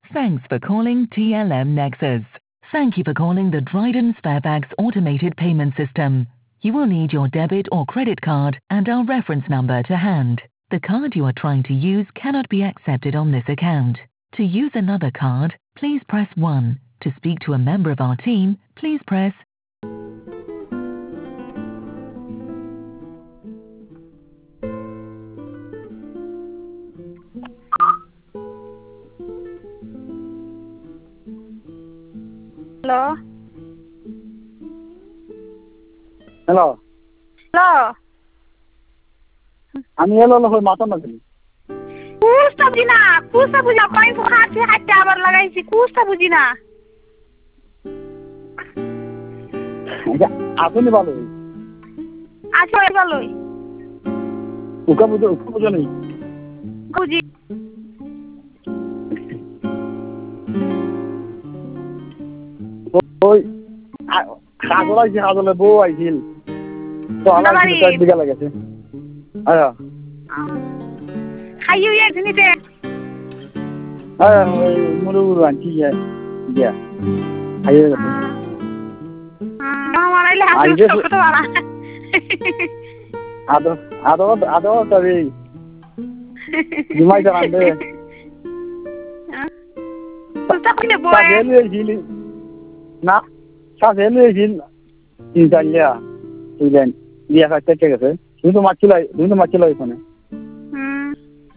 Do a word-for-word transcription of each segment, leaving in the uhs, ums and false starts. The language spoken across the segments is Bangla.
Thanks for calling T L M Nexus. Thank you for calling the Dryden Sparebags automated payment system. You will need your debit or credit card and our reference number to hand. The card you are trying to use cannot be accepted on this account. To use another card, please press one. To speak to a member of our team, please press Hello? Hello. Hello? আমি এলো হই মাথা নাকি কুস্তা বুঝি না কুস্তা বুঝি না কই ফোন আছে হাতে আবার লাগাইছি কুস্তা বুঝি না আপনি ভালো আচ্ছা ভালোই উকা বুঝো উকা বুঝো নেই বুঝি ওই খাজল আইছি খাজলে বউ আইছিল তো আমার চার বিঘা লাগাছে আয়া খাইও এক দিনিতে আয়া ওই মুরু আনছি যা যা আইও গেছে আমার আইলে হাসি কত বাড়া আদো আদো আদো তবে জুমাই জানবে কুস্তা কইলে বয় সাজেল না সাজেল হইছিল ইনশাআল্লাহ ইলেন দিয়া কাটতে ঠিক আছে তুমি তো মাছ লাই তুমি তো মাছ লাই ওখানে হুম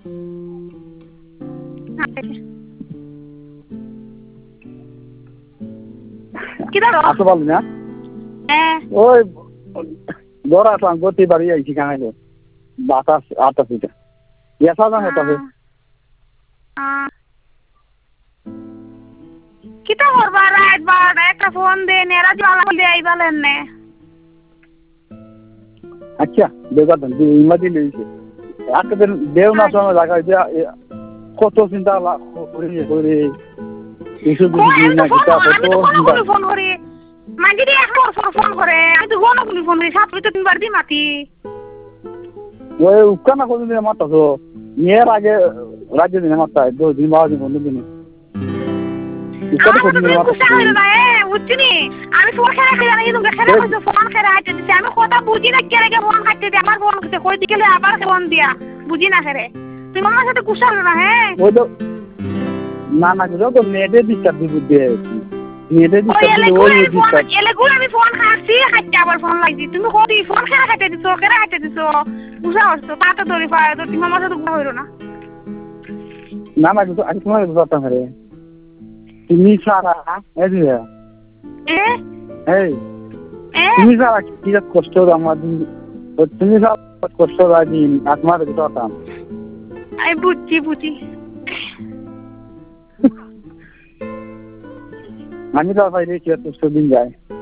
কি দাও আসো বল না হ্যাঁ ওই গড়া সাঙ্গতি বাড়ি আইছি কানাইলো বাতাস আটা পিটা ইয়া সাদা হতো হ্যাঁ কিতা করবা রাত বার একটা ফোন দে নেরা জ্বালা বলে আইবালেন নে আচ্ছা দেখা দেন ইমাজি লইছে একদিন দেও না সময় লাগাই যে কত চিন্তা করে করে কিছু দিন না কিতা কত ফোন করে মাগিরি এখন ফোন করে আমি তো কোন কোন ফোন করে সাত তো তিনবার দি মাটি ওই উকানা কোন দিন মাত্র তো নিয়ের আগে রাজ্য দিন মাত্র দু দিন বারো দিন কোন দিন উকানা কোন দিন মাত্র উচ্চিনি আমি ফোন খেলা খেলা নাই তুমি খেলা কইছো ফোন খেলা আইতে দিছি আমি কথা বুঝি না কে রেগে ফোন কাটতে দি আমার ফোন কইতে কই দিকে আবার ফোন দিয়া বুঝি না খেরে তুমি আমার সাথে কুশল না হ্যাঁ ওই তো না না গুলো তো নেটে ডিস্টার্ব দি বুঝে নেটে ডিস্টার্ব দি ওই ডিস্টার্ব এলে গুলো আমি ফোন খাচ্ছি খাইতে আবার ফোন লাগছি তুমি কই ফোন খেলা কাটতে দিছো কেরা কাটতে দিছো বুঝা হচ্ছে তাতে ধরে পায় তো তুমি আমার সাথে গুলো হইরো না না না কিন্তু আমি তোমার কথা করে তুমি সারা এই যে এ এই তুমি সারা কি কষ্ট আমার তুমি সারা কষ্ট রাজি আত্মার কথা আই বুঝছি বুঝি আমি তো পাইলে কি কষ্ট দিন যায়